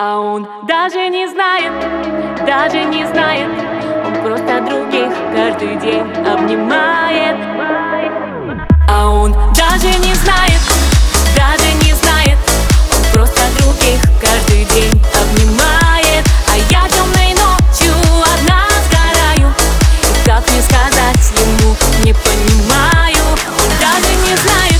А он даже не знает, он просто других каждый день обнимает. А он даже не знает, он просто других каждый день обнимает. А я темной ночью одна сгораю, и как мне сказать ему, не понимаю. Он даже не знает,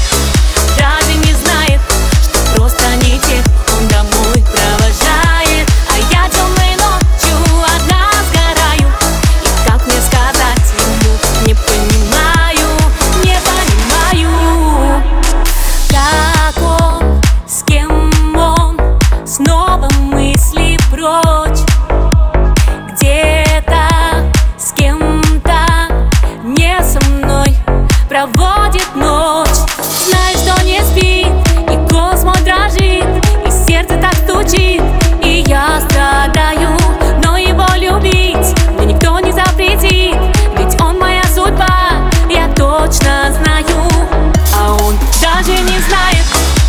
что просто не тех он домой провожает. А я темной ночью одна сгораю, и как мне сказать ему, не понимаю. Как он, с кем он, снова мысли прочь. Где-то с кем-то, не со мной, проводит ночь. Знает, что не спит, и голос мой дрожит, и сердце так стучит, и я страдаю. Но его любить мне никто не запретит, ведь он моя судьба, я точно знаю. А он даже не знает,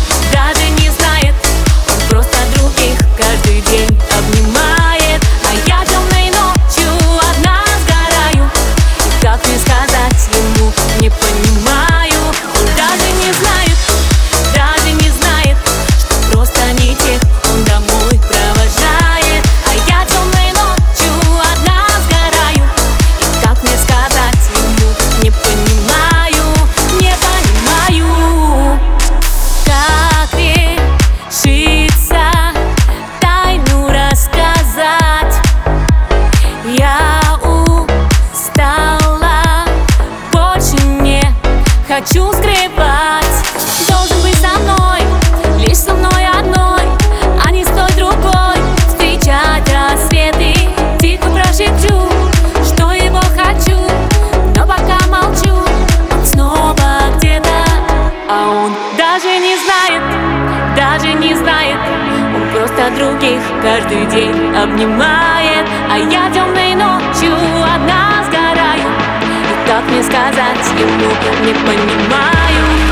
он просто других каждый день обнимает. А я темной ночью одна сгораю, и как мне сказать ему, не понимаю. Он даже не знает, что просто не тех он домой провожает. А я темной ночью одна сгораю, и как мне сказать ему, не понимаю. Как решиться тайну рассказать? Я устала, больше не хочу скрывать. Должен быть со мной, лишь со мной одной, а не с той другой. Встречать рассветы, тихо прошепчу, что его хочу, но пока молчу. Он снова где-то, а он даже не знает, он просто других каждый день обнимает. А я темной ночью одна сгораю, и как мне сказать ему, не понимаю.